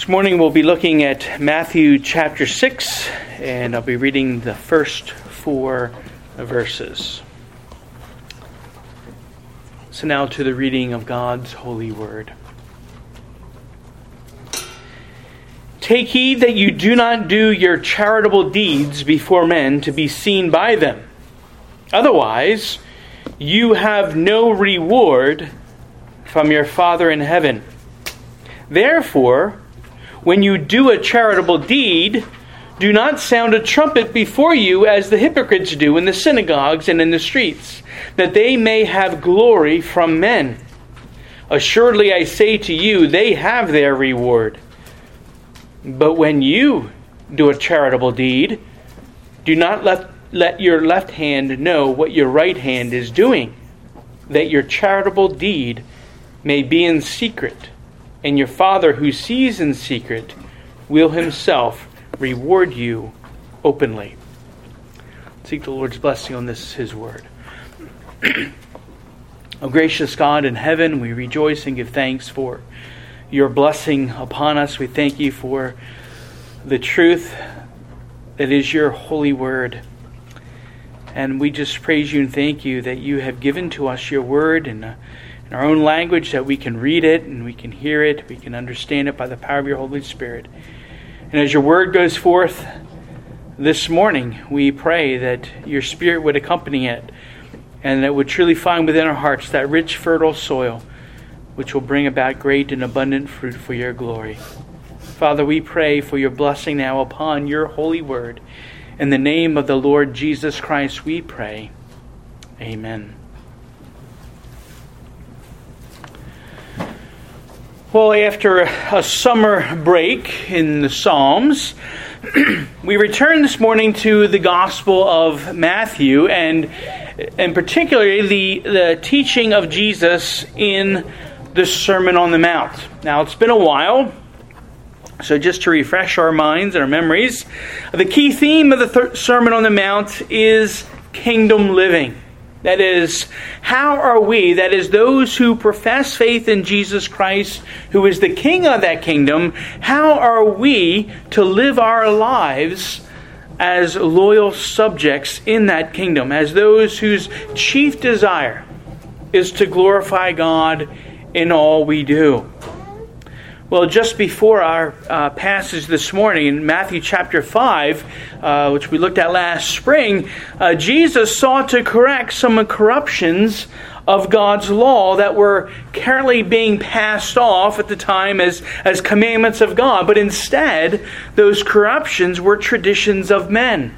This morning we'll be looking at Matthew chapter 6, and I'll be reading the first 4 verses. So now to the reading of God's holy word. Take heed that you do not do your charitable deeds before men to be seen by them. Otherwise, you have no reward from your Father in heaven. Therefore, when you do a charitable deed, do not sound a trumpet before you as the hypocrites do in the synagogues and in the streets, that they may have glory from men. Assuredly, I say to you, they have their reward. But when you do a charitable deed, do not let your left hand know what your right hand is doing, that your charitable deed may be in secret. And your Father who sees in secret will himself reward you openly. Seek the Lord's blessing on this, his word. O gracious God in heaven, we rejoice and give thanks for your blessing upon us. We thank you for the truth that is your holy word. And we just praise you and thank you that you have given to us your word in our own language, that we can read it and we can hear it, we can understand it by the power of your Holy Spirit. And as your word goes forth this morning, we pray that your Spirit would accompany it and that it would truly find within our hearts that rich, fertile soil which will bring about great and abundant fruit for your glory. Father, we pray for your blessing now upon your holy word. In the name of the Lord Jesus Christ, we pray. Amen. Well, after a summer break in the Psalms, we return this morning to the Gospel of Matthew, and particularly the teaching of Jesus in the Sermon on the Mount. Now, it's been a while, so just to refresh our minds and our memories, the key theme of the Sermon on the Mount is kingdom living. That is, how are we, that is those who profess faith in Jesus Christ, who is the King of that kingdom, how are we to live our lives as loyal subjects in that kingdom, as those whose chief desire is to glorify God in all we do? Well, just before our passage this morning in Matthew chapter 5, which we looked at last spring, Jesus sought to correct some corruptions of God's law that were currently being passed off at the time as commandments of God. But instead, those corruptions were traditions of men.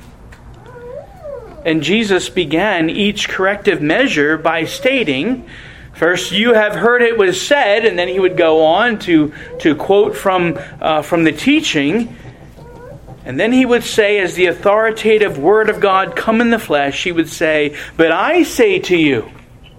And Jesus began each corrective measure by stating, first, you have heard it was said, and then he would go on to quote from the teaching. And then he would say, as the authoritative word of God come in the flesh, he would say, but I say to you.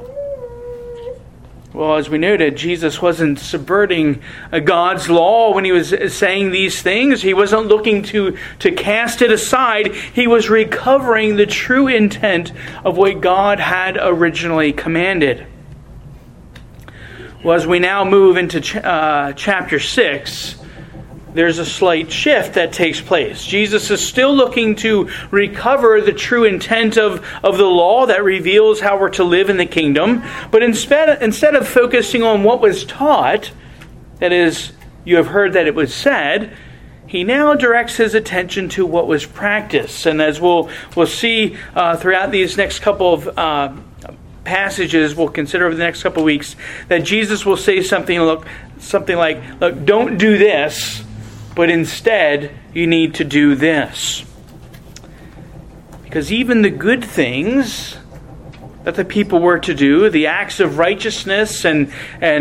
Well, as we noted, Jesus wasn't subverting God's law when he was saying these things. He wasn't looking to cast it aside. He was recovering the true intent of what God had originally commanded. Well, as we now move into chapter 6, there's a slight shift that takes place. Jesus is still looking to recover the true intent of the law that reveals how we're to live in the kingdom. But instead of focusing on what was taught, that is, you have heard that it was said, he now directs his attention to what was practiced. And as we'll see throughout these next couple of passages we'll consider over the next couple of weeks, that Jesus will say something like, look, don't do this, but instead you need to do this. Because even the good things that the people were to do, the acts of righteousness and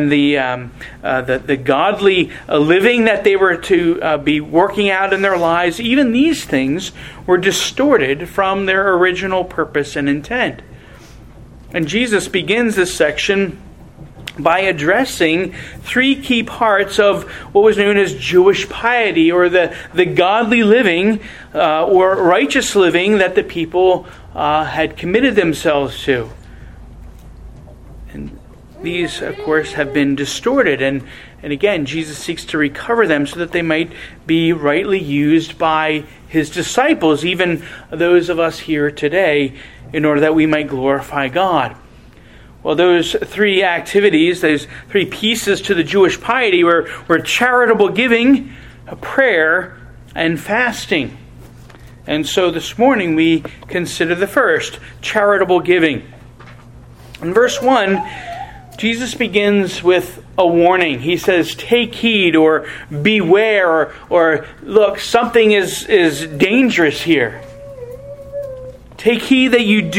the godly living that they were to be working out in their lives, even these things were distorted from their original purpose and intent. And Jesus begins this section by addressing 3 key parts of what was known as Jewish piety, or the godly living or righteous living that the people had committed themselves to. And these, of course, have been distorted. And again, Jesus seeks to recover them so that they might be rightly used by his disciples, even those of us here today, in order that we might glorify God. Well, those three activities, those three pieces to the Jewish piety were charitable giving, prayer, and fasting. And so this morning we consider the first, charitable giving. In verse 1, Jesus begins with a warning. He says, take heed, or beware, or look, something is dangerous here. Take heed that you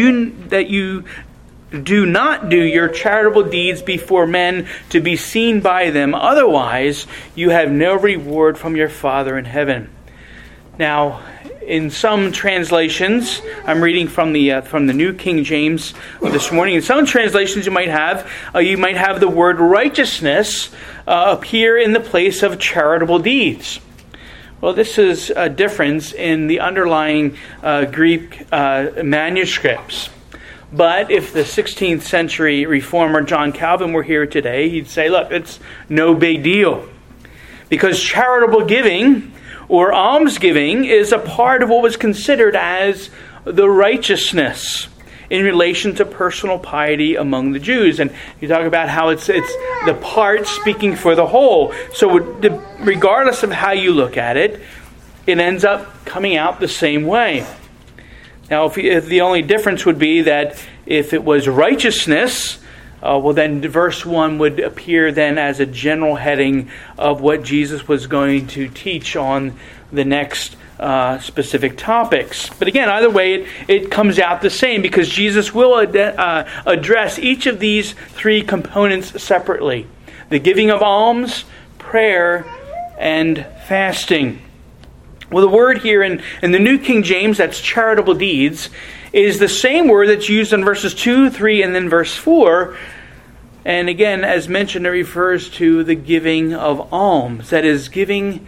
do not do your charitable deeds before men to be seen by them. Otherwise, you have no reward from your Father in heaven. Now, in some translations, I'm reading from the New King James this morning. In some translations, you might have the word righteousness appear in the place of charitable deeds. Well, this is a difference in the underlying Greek manuscripts. But if the 16th century reformer John Calvin were here today, he'd say, look, it's no big deal. Because charitable giving or almsgiving is a part of what was considered as the righteousness in relation to personal piety among the Jews. And you talk about how it's the part speaking for the whole. So regardless of how you look at it, it ends up coming out the same way. Now, if the only difference would be that if it was righteousness, well then verse 1 would appear then as a general heading of what Jesus was going to teach on the next specific topics. But again, either way, it comes out the same, because Jesus will address each of these three components separately. The giving of alms, prayer, and fasting. Well, the word here in the New King James, that's charitable deeds, is the same word that's used in verses 2, 3, and then verse 4. And again, as mentioned, it refers to the giving of alms. That is, giving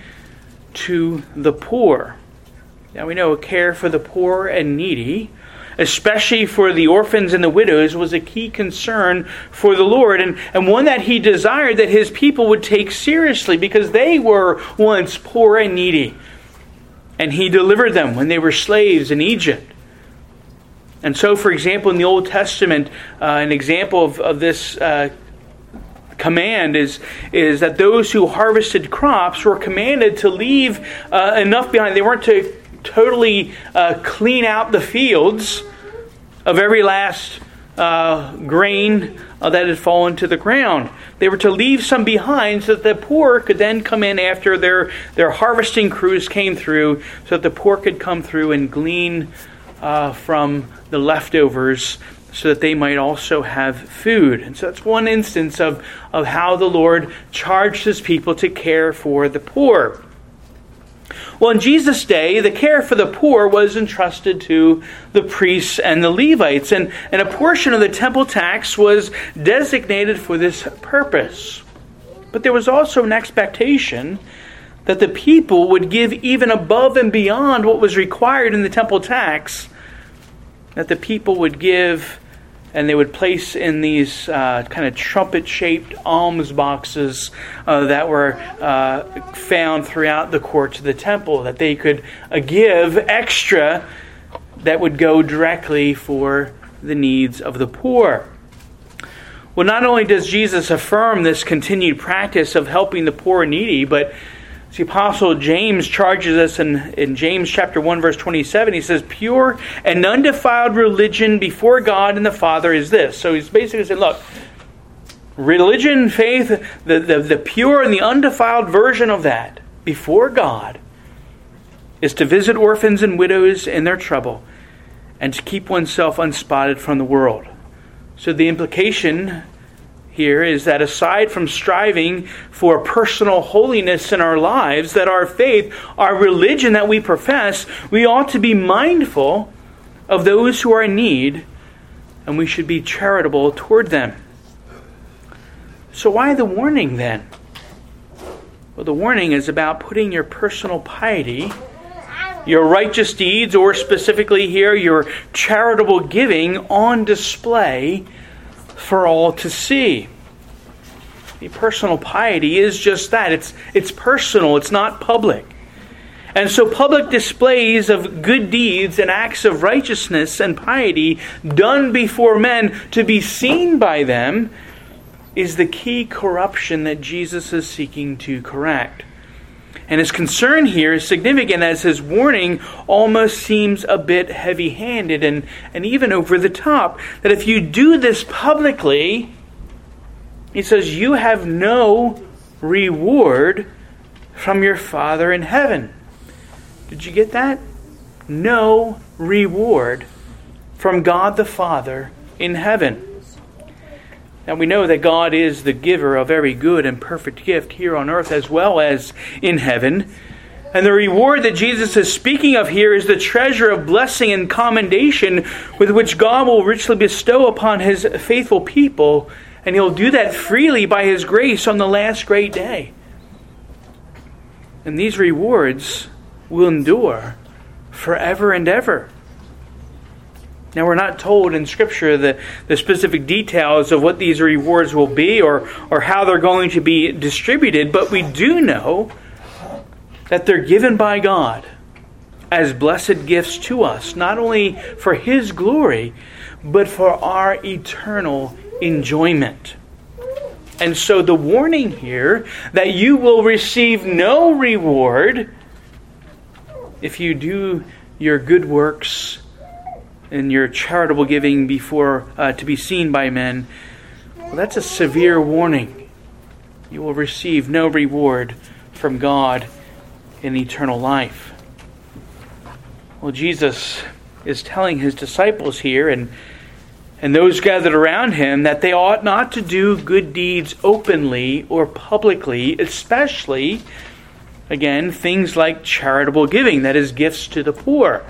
to the poor. Now we know care for the poor and needy, especially for the orphans and the widows, was a key concern for the Lord, and one that he desired that his people would take seriously, because they were once poor and needy. And he delivered them when they were slaves in Egypt. And so, for example, in the Old Testament, an example of this command is that those who harvested crops were commanded to leave enough behind. They weren't to totally clean out the fields of every last grain that had fallen to the ground. They were to leave some behind so that the poor could then come in after their harvesting crews came through, so that the poor could come through and glean from the leftovers, so that they might also have food. And so that's one instance of how the Lord charged his people to care for the poor. Well, in Jesus' day, the care for the poor was entrusted to the priests and the Levites, and a portion of the temple tax was designated for this purpose. But there was also an expectation that the people would give even above and beyond what was required in the temple tax, that the people would give, and they would place in these kind of trumpet-shaped alms boxes that were found throughout the courts of the temple, that they could give extra that would go directly for the needs of the poor. Well, not only does Jesus affirm this continued practice of helping the poor and needy, but the Apostle James charges us in James chapter 1, verse 27. He says, pure and undefiled religion before God and the Father is this. So he's basically saying, look, religion, faith, the pure and the undefiled version of that before God is to visit orphans and widows in their trouble and to keep oneself unspotted from the world. So the implication here is that aside from striving for personal holiness in our lives, that our faith, our religion that we profess, we ought to be mindful of those who are in need, and we should be charitable toward them. So why the warning then? Well, the warning is about putting your personal piety, your righteous deeds, or specifically here, your charitable giving on display for all to see. The personal piety is just that. It's personal. It's not public. And so public displays of good deeds and acts of righteousness and piety done before men to be seen by them is the key corruption that Jesus is seeking to correct. And his concern here is significant, as his warning almost seems a bit heavy-handed and even over the top. That if you do this publicly, he says, you have no reward from your Father in heaven. Did you get that? No reward from God the Father in heaven. Now we know that God is the giver of every good and perfect gift here on earth as well as in heaven. And the reward that Jesus is speaking of here is the treasure of blessing and commendation with which God will richly bestow upon his faithful people. And he'll do that freely by his grace on the last great day. And these rewards will endure forever and ever. Now, we're not told in Scripture the specific details of what these rewards will be or how they're going to be distributed, but we do know that they're given by God as blessed gifts to us, not only for his glory, but for our eternal enjoyment. And so the warning here that you will receive no reward if you do your good works and your charitable giving before to be seen by men, well, that's a severe warning. You will receive no reward from God in eternal life. Well, Jesus is telling his disciples here and those gathered around him that they ought not to do good deeds openly or publicly, especially, again, things like charitable giving, that is, gifts to the poor.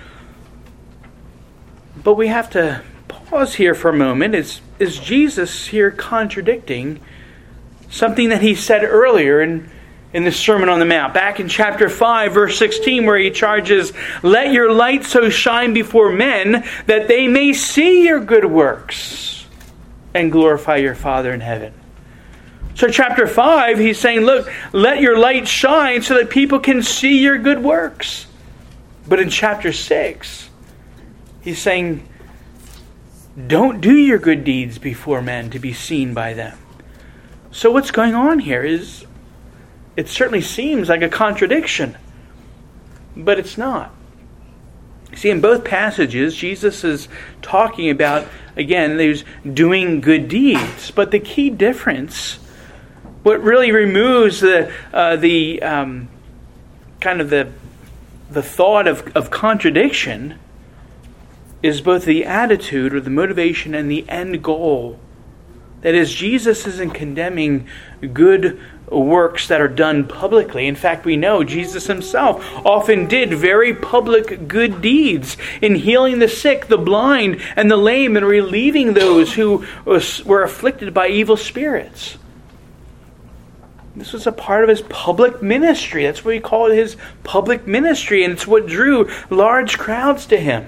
But we have to pause here for a moment. Is Jesus here contradicting something that he said earlier in the Sermon on the Mount? Back in chapter 5, verse 16, where he charges, "Let your light so shine before men that they may see your good works and glorify your Father in heaven." So chapter 5, he's saying, look, let your light shine so that people can see your good works. But in chapter 6, he's saying, don't do your good deeds before men to be seen by them. So what's going on here is, it certainly seems like a contradiction, but it's not. See, in both passages, Jesus is talking about, again, there's doing good deeds. But the key difference, what really removes the thought of contradiction, is both the attitude or the motivation and the end goal. That is, Jesus isn't condemning good works that are done publicly. In fact, we know Jesus himself often did very public good deeds in healing the sick, the blind, and the lame, and relieving those who were afflicted by evil spirits. This was a part of his public ministry. That's what we call it, his public ministry, and it's what drew large crowds to him.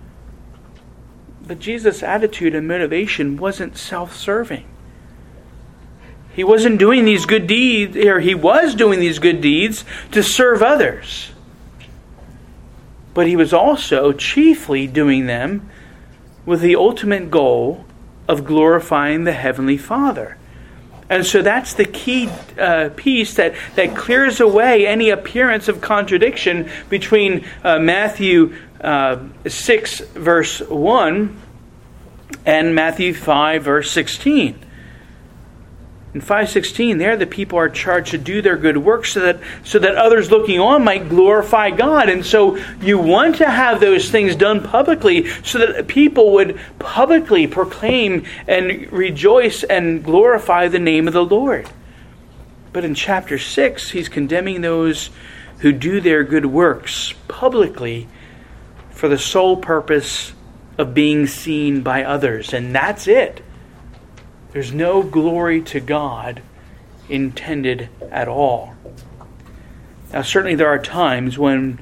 But Jesus' attitude and motivation wasn't self-serving. He wasn't doing these good deeds, or he was doing these good deeds to serve others. But he was also chiefly doing them with the ultimate goal of glorifying the Heavenly Father. And so that's the key piece that clears away any appearance of contradiction between Matthew 6, verse 1 and Matthew 5, verse 16. In 5:16, there the people are charged to do their good works so that others looking on might glorify God. And so you want to have those things done publicly so that people would publicly proclaim and rejoice and glorify the name of the Lord. But in chapter 6, he's condemning those who do their good works publicly for the sole purpose of being seen by others. And that's it. There's no glory to God intended at all. Now, certainly there are times when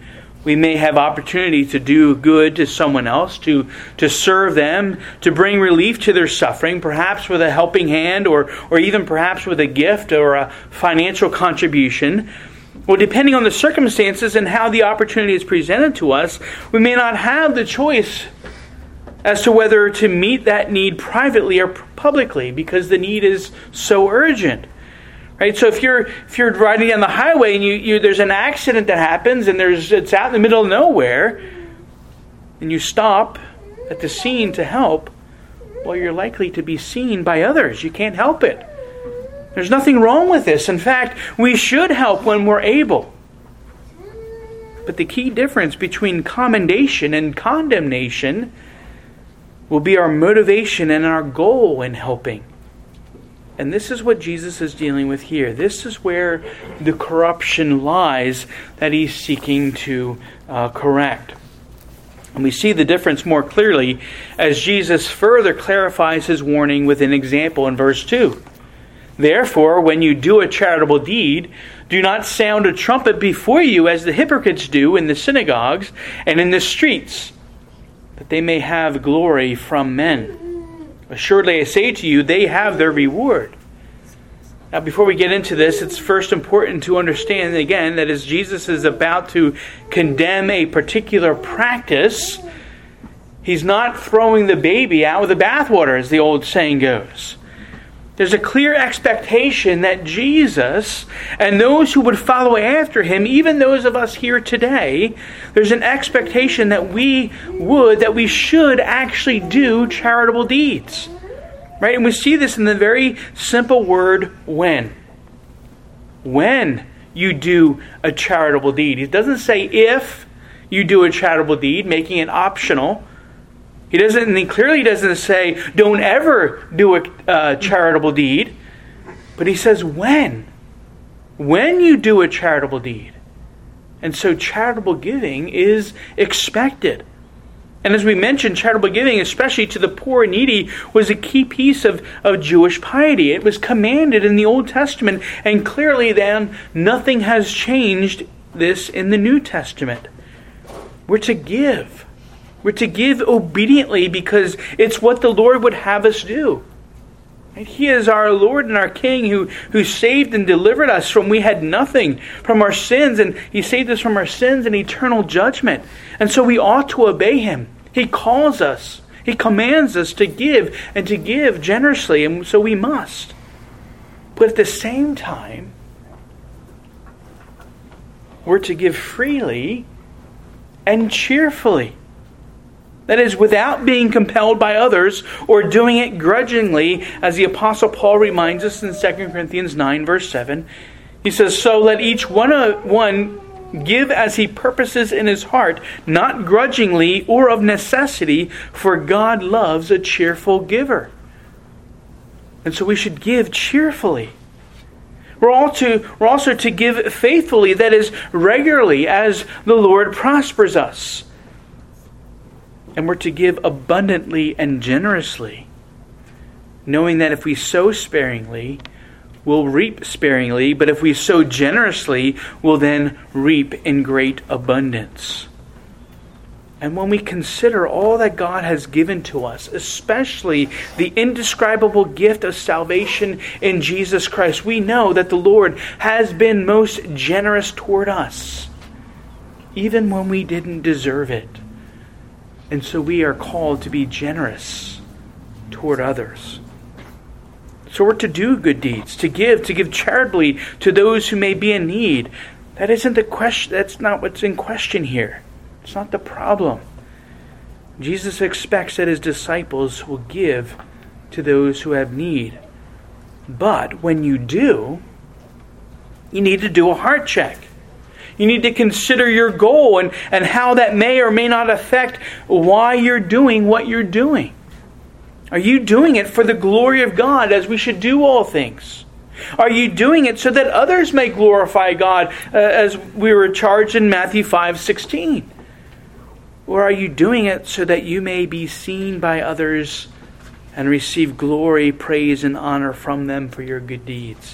We may have opportunity to do good to someone else, to serve them, to bring relief to their suffering, perhaps with a helping hand or even perhaps with a gift or a financial contribution. Well, depending on the circumstances and how the opportunity is presented to us, we may not have the choice as to whether to meet that need privately or publicly because the need is so urgent. Right, so if you're riding down the highway and there's an accident that happens and it's out in the middle of nowhere, and you stop at the scene to help, well, you're likely to be seen by others. You can't help it. There's nothing wrong with this. In fact, we should help when we're able. But the key difference between commendation and condemnation will be our motivation and our goal in helping. And this is what Jesus is dealing with here. This is where the corruption lies that he's seeking to correct. And we see the difference more clearly as Jesus further clarifies his warning with an example in verse 2. Therefore, when you do a charitable deed, do not sound a trumpet before you as the hypocrites do in the synagogues and in the streets, that they may have glory from men. Assuredly, I say to you, they have their reward. Now, before we get into this, it's first important to understand, again, that as Jesus is about to condemn a particular practice, he's not throwing the baby out with the bathwater, as the old saying goes. There's a clear expectation that Jesus and those who would follow after him, even those of us here today, there's an expectation that we should actually do charitable deeds. Right? And we see this in the very simple word, when. When you do a charitable deed. It doesn't say if you do a charitable deed, making it optional. He clearly doesn't say, don't ever do a charitable deed. But he says, when. When you do a charitable deed. And so charitable giving is expected. And as we mentioned, charitable giving, especially to the poor and needy, was a key piece of Jewish piety. It was commanded in the Old Testament. And clearly then, nothing has changed this in the New Testament. We're to give. We're to give obediently because it's what the Lord would have us do. He is our Lord and our King who saved and delivered us from we had nothing, from our sins. And he saved us from our sins and eternal judgment. And so we ought to obey him. He calls us. He commands us to give and to give generously. And so we must. But at the same time, we're to give freely and cheerfully. That is, without being compelled by others or doing it grudgingly, as the Apostle Paul reminds us in 2 Corinthians 9, verse 7. He says, so let each one give as he purposes in his heart, not grudgingly or of necessity, for God loves a cheerful giver. And so we should give cheerfully. We're also to give faithfully, that is, regularly, as the Lord prospers us. And we're to give abundantly and generously, knowing that if we sow sparingly, we'll reap sparingly, but if we sow generously, we'll then reap in great abundance. And when we consider all that God has given to us, especially the indescribable gift of salvation in Jesus Christ, we know that the Lord has been most generous toward us, even when we didn't deserve it. And so we are called to be generous toward others. So we're to do good deeds, to give charitably to those who may be in need. That isn't the question. That's not what's in question here. It's not the problem. Jesus expects that his disciples will give to those who have need. But when you do, you need to do a heart check. You need to consider your goal and how that may or may not affect why you're doing what you're doing. Are you doing it for the glory of God, as we should do all things? Are you doing it so that others may glorify God, as we were charged in Matthew 5:16? Or are you doing it so that you may be seen by others and receive glory, praise, and honor from them for your good deeds?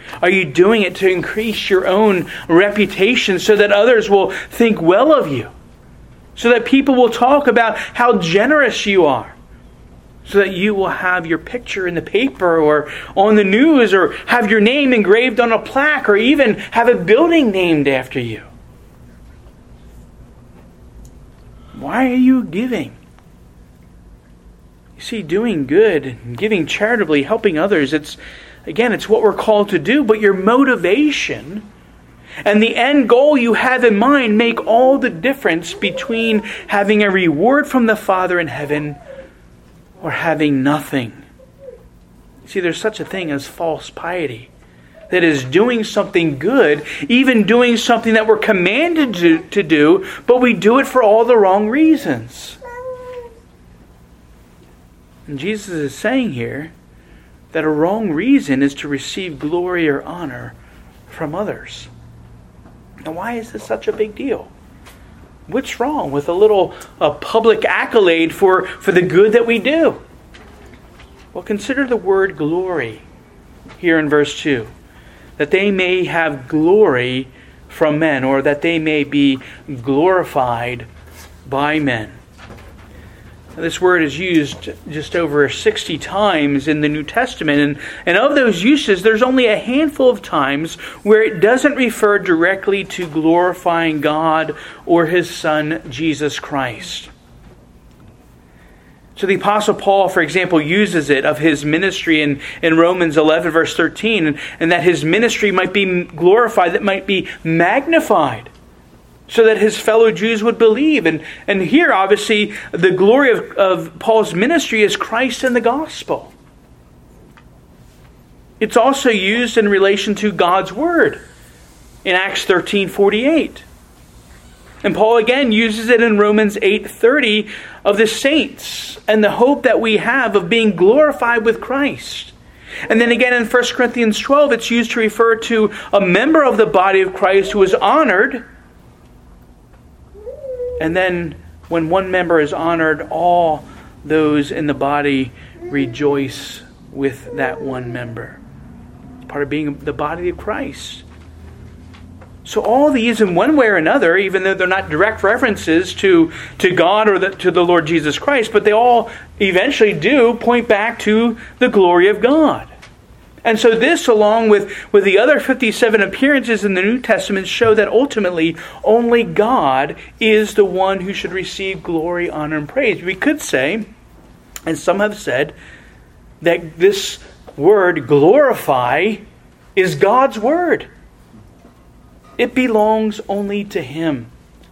Are you doing it to increase your own reputation so that others will think well of you? So that people will talk about how generous you are? So that you will have your picture in the paper or on the news, or have your name engraved on a plaque, or even have a building named after you? Why are you giving? You see, doing good, giving charitably, helping others, it's what we're called to do, but your motivation and the end goal you have in mind make all the difference between having a reward from the Father in heaven or having nothing. See, there's such a thing as false piety. That is doing something good, even doing something that we're commanded to do, but we do it for all the wrong reasons. And Jesus is saying here that a wrong reason is to receive glory or honor from others. Now, why is this such a big deal? What's wrong with a public accolade for the good that we do? Well, consider the word glory here in verse 2. That they may have glory from men, or that they may be glorified by men. Now, this word is used just over 60 times in the New Testament, and of those uses, there's only a handful of times where it doesn't refer directly to glorifying God or His Son, Jesus Christ. So the Apostle Paul, for example, uses it of his ministry in Romans 11, verse 13, and that his ministry might be glorified, that might be magnified, so that his fellow Jews would believe. And here, obviously, the glory of Paul's ministry is Christ and the gospel. It's also used in relation to God's word in Acts 13:48. And Paul again uses it in Romans 8:30 of the saints and the hope that we have of being glorified with Christ. And then again in 1 Corinthians 12, it's used to refer to a member of the body of Christ who is honored. And then when one member is honored, all those in the body rejoice with that one member. It's part of being the body of Christ. So all these, in one way or another, even though they're not direct references to God or to the Lord Jesus Christ, but they all eventually do point back to the glory of God. And so this, along with the other 57 appearances in the New Testament, show that ultimately only God is the one who should receive glory, honor, and praise. We could say, and some have said, that this word glorify is God's word. It belongs only to Him.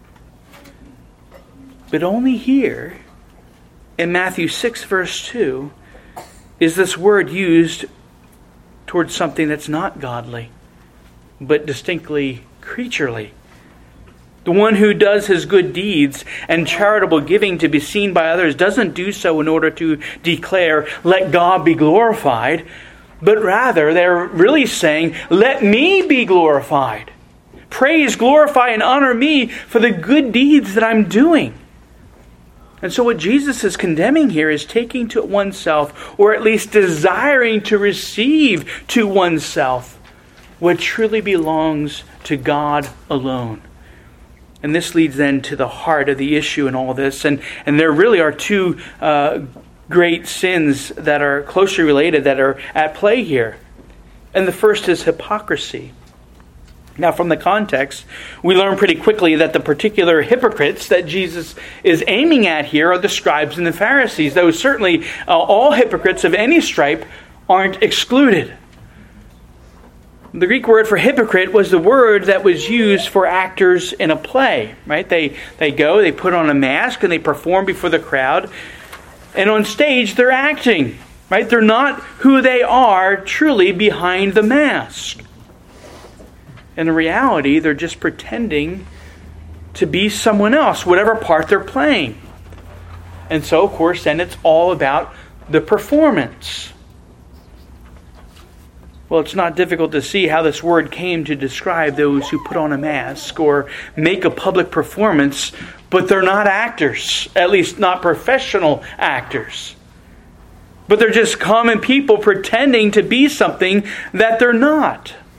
But only here, in Matthew 6, verse 2, is this word used towards something that's not godly, but distinctly creaturely. The one who does his good deeds and charitable giving to be seen by others doesn't do so in order to declare, "Let God be glorified," but rather they're really saying, "Let me be glorified. Praise, glorify, and honor me for the good deeds that I'm doing." And so what Jesus is condemning here is taking to oneself, or at least desiring to receive to oneself, what truly belongs to God alone. And this leads then to the heart of the issue in all this. And there really are two great sins that are closely related that are at play here. And the first is hypocrisy. Now, from the context, we learn pretty quickly that the particular hypocrites that Jesus is aiming at here are the scribes and the Pharisees, though certainly all hypocrites of any stripe aren't excluded. The Greek word for hypocrite was the word that was used for actors in a play, right? They go, they put on a mask, and they perform before the crowd. And on stage, they're acting, right? They're not who they are truly behind the mask. In reality, they're just pretending to be someone else, whatever part they're playing. And so, of course, then it's all about the performance. Well, it's not difficult to see how this word came to describe those who put on a mask or make a public performance, but they're not actors, at least not professional actors. But they're just common people pretending to be something that they're not.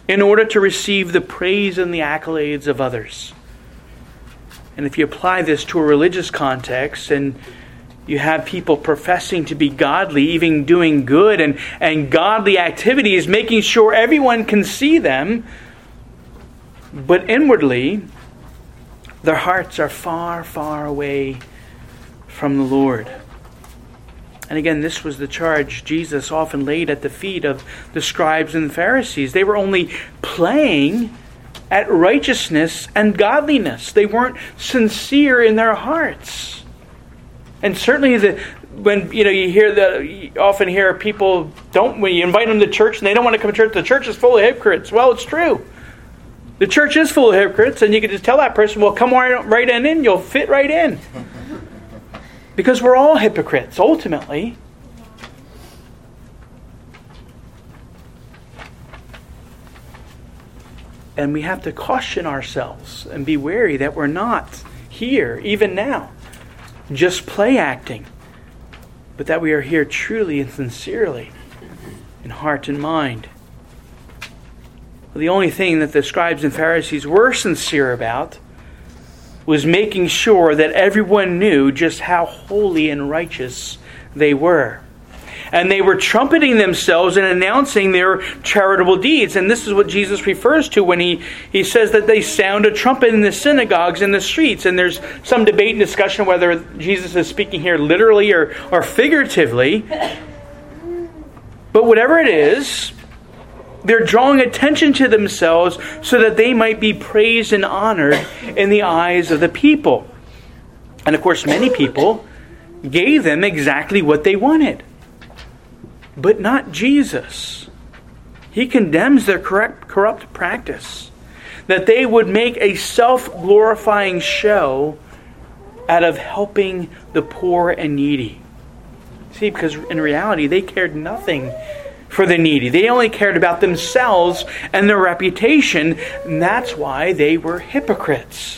in order to receive the praise and the accolades of others. And if you apply this to a religious context, and you have people professing to be godly, even doing good and godly activities, making sure everyone can see them, but inwardly, their hearts are far, far away from the Lord. And again, this was the charge Jesus often laid at the feet of the scribes and the Pharisees. They were only playing at righteousness and godliness. They weren't sincere in their hearts. And certainly when you often hear people when you invite them to church and they don't want to come to church, the church is full of hypocrites. Well, it's true. The church is full of hypocrites, and you can just tell that person, well, come right in, you'll fit right in. Because we're all hypocrites, ultimately. And we have to caution ourselves and be wary that we're not here, even now, just play acting, but that we are here truly and sincerely, in heart and mind. The only thing that the scribes and Pharisees were sincere about was making sure that everyone knew just how holy and righteous they were. And they were trumpeting themselves and announcing their charitable deeds. And this is what Jesus refers to when he says that they sound a trumpet in the synagogues and the streets. And there's some debate and discussion whether Jesus is speaking here literally or figuratively. But whatever it is, they're drawing attention to themselves so that they might be praised and honored in the eyes of the people. And of course, many people gave them exactly what they wanted. But not Jesus. He condemns their corrupt practice, that they would make a self-glorifying show out of helping the poor and needy. See, because in reality, they cared nothing for the needy. They only cared about themselves and their reputation, and that's why they were hypocrites.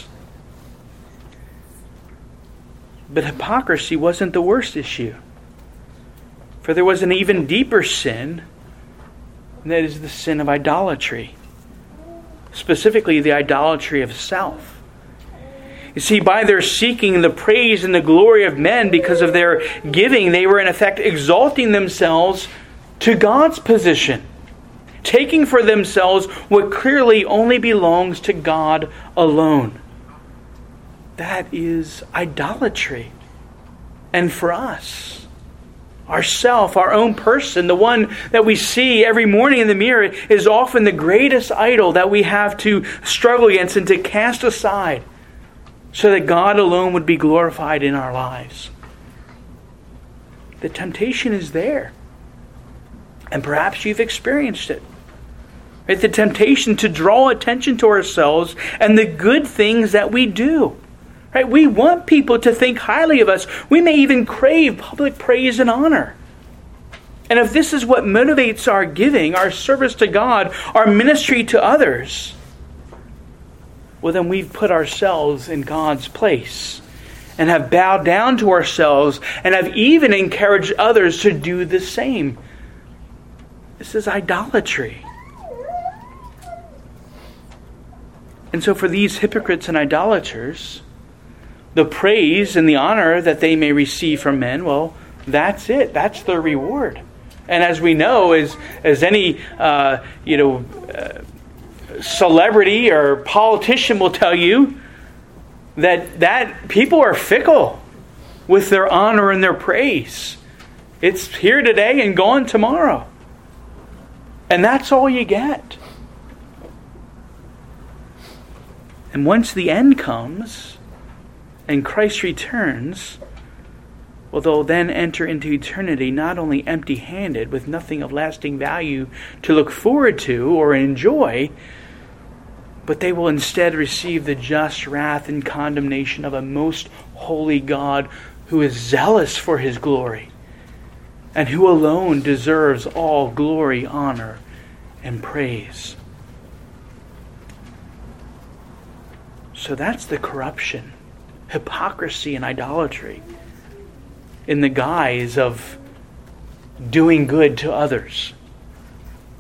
But hypocrisy wasn't the worst issue. For there was an even deeper sin, and that is the sin of idolatry. Specifically, the idolatry of self. You see, by their seeking the praise and the glory of men because of their giving, they were in effect exalting themselves to God's position, taking for themselves what clearly only belongs to God alone. That is idolatry. And for us, ourself, our own person, the one that we see every morning in the mirror, is often the greatest idol that we have to struggle against and to cast aside so that God alone would be glorified in our lives. The temptation is there. And perhaps you've experienced it. Right? The temptation to draw attention to ourselves and the good things that we do. Right? We want people to think highly of us. We may even crave public praise and honor. And if this is what motivates our giving, our service to God, our ministry to others, well, then we've put ourselves in God's place and have bowed down to ourselves and have even encouraged others to do the same. This is idolatry. And so for these hypocrites and idolaters, the praise and the honor that they may receive from men, well, that's it. That's their reward. And as we know, as any celebrity or politician will tell you, that people are fickle with their honor and their praise. It's here today and gone tomorrow. And that's all you get. And once the end comes and Christ returns, well, they'll then enter into eternity not only empty-handed, with nothing of lasting value to look forward to or enjoy, but they will instead receive the just wrath and condemnation of a most holy God who is zealous for His glory and who alone deserves all glory, honor, and praise. So that's the corruption, hypocrisy, and idolatry in the guise of doing good to others.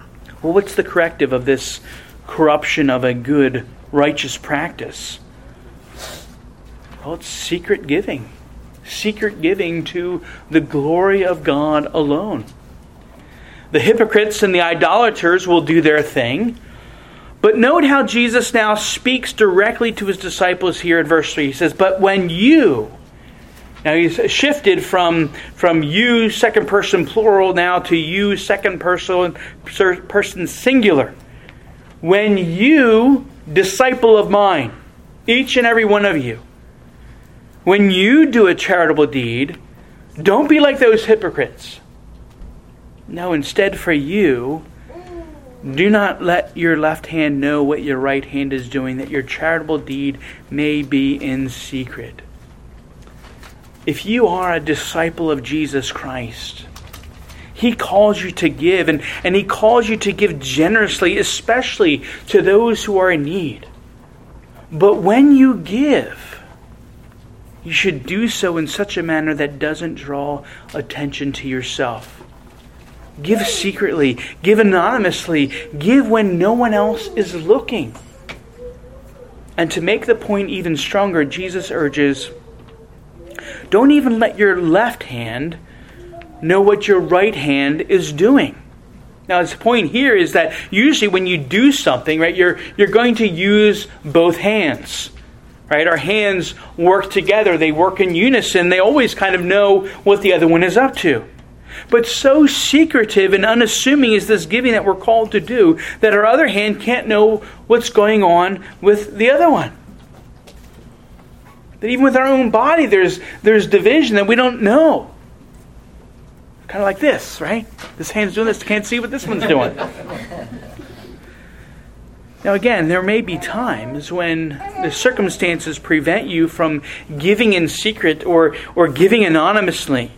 Well, what's the corrective of this corruption of a good, righteous practice? Well, it's secret giving. Secret giving to the glory of God alone. The hypocrites and the idolaters will do their thing. But note how Jesus now speaks directly to his disciples here in verse 3. He says, but when you... Now he's shifted from you, second person plural, now to you, second person singular. When you, disciple of mine, each and every one of you, when you do a charitable deed, don't be like those hypocrites. No, instead for you, do not let your left hand know what your right hand is doing, that your charitable deed may be in secret. If you are a disciple of Jesus Christ, He calls you to give, and He calls you to give generously, especially to those who are in need. But when you give, you should do so in such a manner that doesn't draw attention to yourself. Give secretly, give anonymously, give when no one else is looking. And to make the point even stronger, Jesus urges, don't even let your left hand know what your right hand is doing. Now, his point here is that usually when you do something, right, you're going to use both hands. Right? Our hands work together. They work in unison. They always kind of know what the other one is up to. But so secretive and unassuming is this giving that we're called to do that our other hand can't know what's going on with the other one. That even with our own body, there's division that we don't know. Kind of like this, right? This hand's doing this, can't see what this one's doing. Now again, there may be times when the circumstances prevent you from giving in secret or giving anonymously.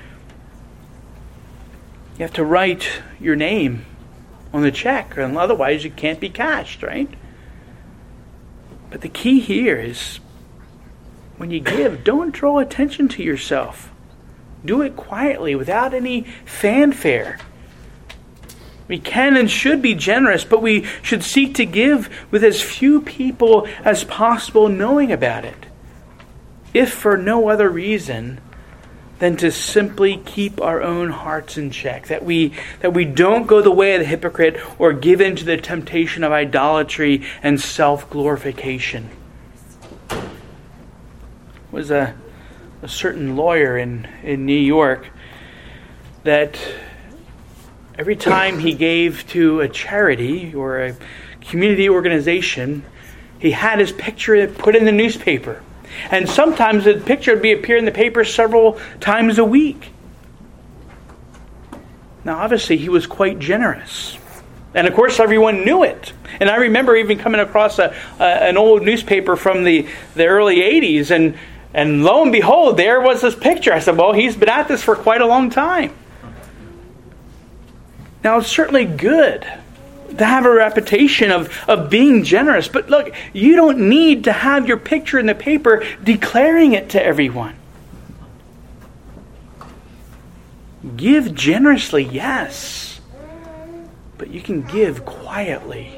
You have to write your name on the check, and otherwise you can't be cashed, right? But the key here is when you give, don't draw attention to yourself. Do it quietly, without any fanfare. We can and should be generous, but we should seek to give with as few people as possible knowing about it, if for no other reason than to simply keep our own hearts in check, that we don't go the way of the hypocrite or give in to the temptation of idolatry and self-glorification. Was a certain lawyer in New York that every time he gave to a charity or a community organization, he had his picture put in the newspaper. And sometimes the picture would appear in the paper several times a week. Now obviously he was quite generous. And of course everyone knew it. And I remember even coming across an old newspaper from the early 80s, and lo and behold, there was this picture. I said, well, he's been at this for quite a long time. Now, it's certainly good to have a reputation of being generous. But look, you don't need to have your picture in the paper declaring it to everyone. Give generously, yes. But you can give quietly.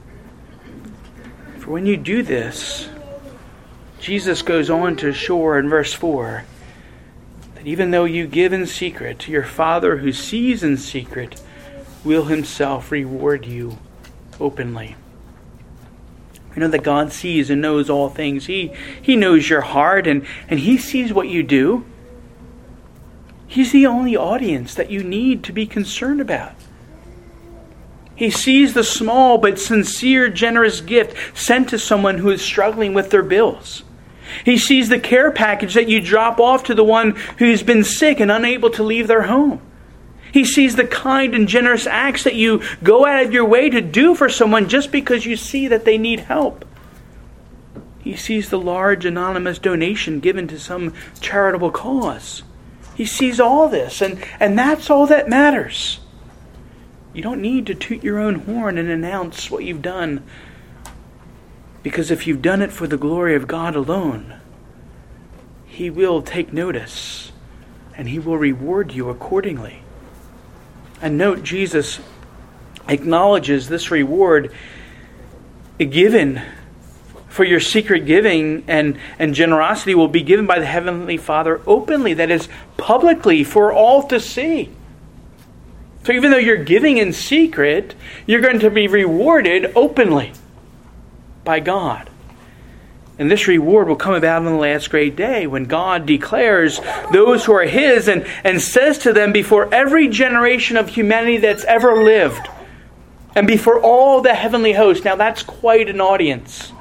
For when you do this, Jesus goes on to assure in verse 4 that even though you give in secret, your Father who sees in secret will Himself reward you openly. We know that God sees and knows all things. He knows your heart and He sees what you do. He's the only audience that you need to be concerned about. He sees the small but sincere, generous gift sent to someone who is struggling with their bills. He sees the care package that you drop off to the one who's been sick and unable to leave their home. He sees the kind and generous acts that you go out of your way to do for someone just because you see that they need help. He sees the large anonymous donation given to some charitable cause. He sees all this, and that's all that matters. You don't need to toot your own horn and announce what you've done, because if you've done it for the glory of God alone, He will take notice and He will reward you accordingly. And note, Jesus acknowledges this reward given for your secret giving and generosity will be given by the Heavenly Father openly, that is, publicly for all to see. So even though you're giving in secret, you're going to be rewarded openly by God. And this reward will come about on the last great day when God declares those who are His and says to them before every generation of humanity that's ever lived and before all the heavenly hosts. Now that's quite an audience.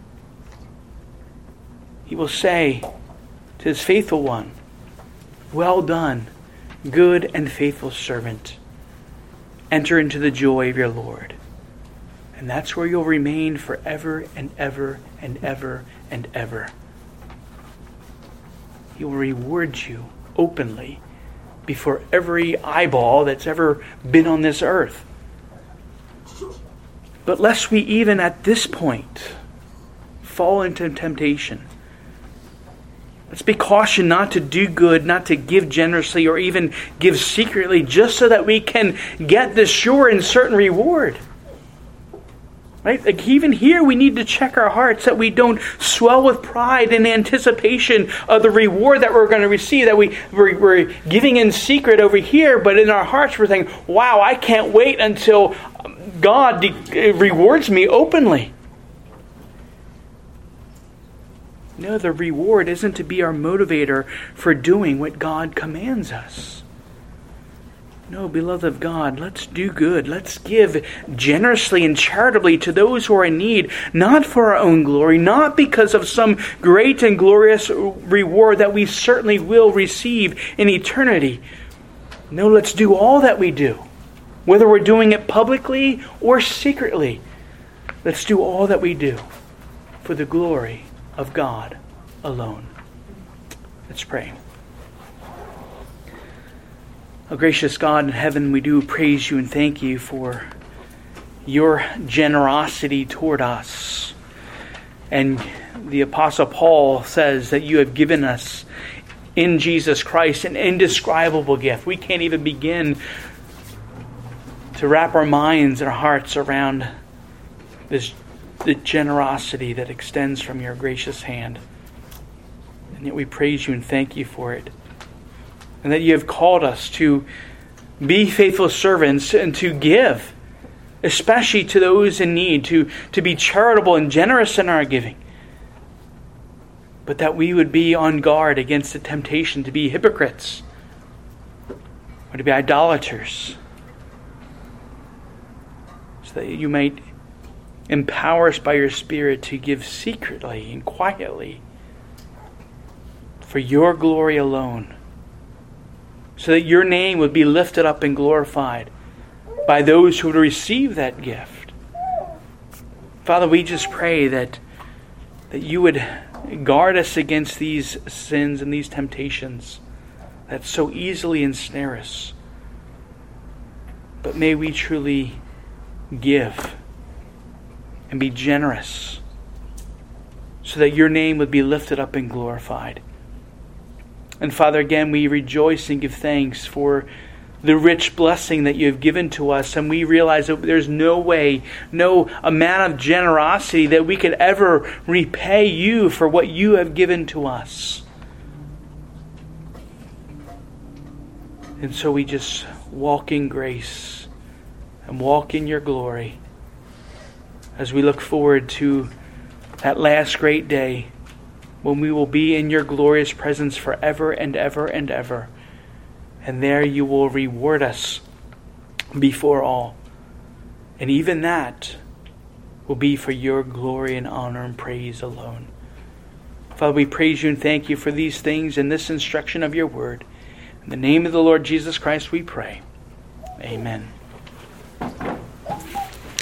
He will say to His faithful one, "Well done, good and faithful servant. Enter into the joy of your Lord." And that's where you'll remain forever and ever and ever and ever. He will reward you openly before every eyeball that's ever been on this earth. But lest we even at this point fall into temptation, let's be cautioned not to do good, not to give generously or even give secretly just so that we can get this sure and certain reward. Right? Like even here we need to check our hearts that we don't swell with pride in anticipation of the reward that we're going to receive, that we're giving in secret over here, but in our hearts we're thinking, wow, I can't wait until God rewards me openly. No, the reward isn't to be our motivator for doing what God commands us. No, beloved of God, let's do good. Let's give generously and charitably to those who are in need, not for our own glory, not because of some great and glorious reward that we certainly will receive in eternity. No, let's do all that we do, whether we're doing it publicly or secretly. Let's do all that we do for the glory of God alone. Let's pray. Oh, gracious God in heaven, we do praise you and thank you for your generosity toward us. And the Apostle Paul says that you have given us in Jesus Christ an indescribable gift. We can't even begin to wrap our minds and our hearts around the generosity that extends from your gracious hand. And yet we praise you and thank you for it. And that you have called us to be faithful servants and to give, especially to those in need, to be charitable and generous in our giving. But that we would be on guard against the temptation to be hypocrites or to be idolaters. So that you might empower us by your Spirit to give secretly and quietly for your glory alone. So that your name would be lifted up and glorified by those who would receive that gift. Father, we just pray that you would guard us against these sins and these temptations that so easily ensnare us. But may we truly give and be generous so that your name would be lifted up and glorified. And Father, again, we rejoice and give thanks for the rich blessing that you have given to us. And we realize that there's no way, no amount of generosity that we could ever repay you for what you have given to us. And so we just walk in grace and walk in your glory as we look forward to that last great day when we will be in your glorious presence forever and ever and ever. And there you will reward us before all. And even that will be for your glory and honor and praise alone. Father, we praise you and thank you for these things and this instruction of your word. In the name of the Lord Jesus Christ we pray. Amen.